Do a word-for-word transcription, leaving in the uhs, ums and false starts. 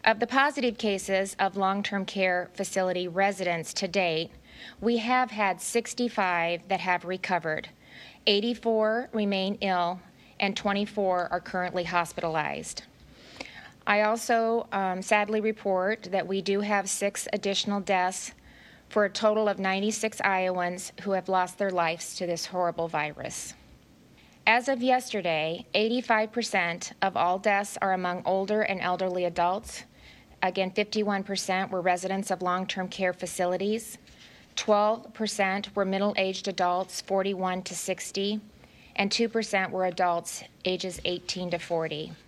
Of the positive cases of long-term care facility residents to date, we have had sixty-five that have recovered, eighty-four remain ill, and twenty-four are currently hospitalized. I also um, sadly report that we do have six additional deaths for a total of ninety-six Iowans who have lost their lives to this horrible virus. As of yesterday, eighty-five percent of all deaths are among older and elderly adults. Again, fifty-one percent were residents of long-term care facilities. twelve percent were middle-aged adults, forty-one to sixty, and two percent were adults ages eighteen to forty.